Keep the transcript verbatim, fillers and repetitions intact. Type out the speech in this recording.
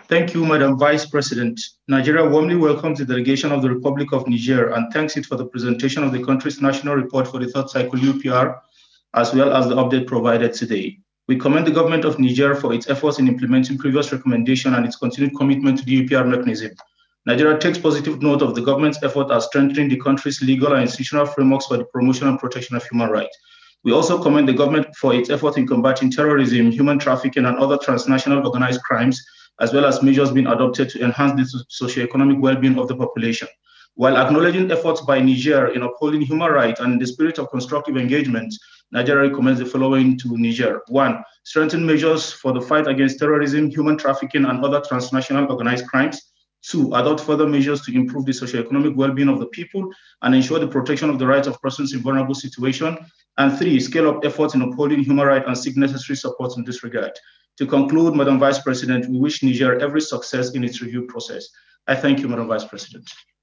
Thank you, Madam Vice President. Nigeria warmly welcomes the delegation of the Republic of Niger and thanks it for the presentation of the country's national report for the third cycle U P R, as well as the update provided today. We commend the government of Niger for its efforts in implementing previous recommendations and its continued commitment to the U P R mechanism. Nigeria takes positive note of the government's effort at strengthening the country's legal and institutional frameworks for the promotion and protection of human rights. We also commend the government for its effort in combating terrorism, human trafficking, and other transnational organized crimes, as well as measures being adopted to enhance the socio-economic well-being of the population. While acknowledging efforts by Niger in upholding human rights and in the spirit of constructive engagement, Nigeria recommends the following to Niger. One, strengthen measures for the fight against terrorism, human trafficking, and other transnational organized crimes. Two, adopt further measures to improve the socio-economic well-being of the people and ensure the protection of the rights of persons in vulnerable situations. And three, scale up efforts in upholding human rights and seek necessary support in this regard. To conclude, Madam Vice President, we wish Niger every success in its review process. I thank you, Madam Vice President.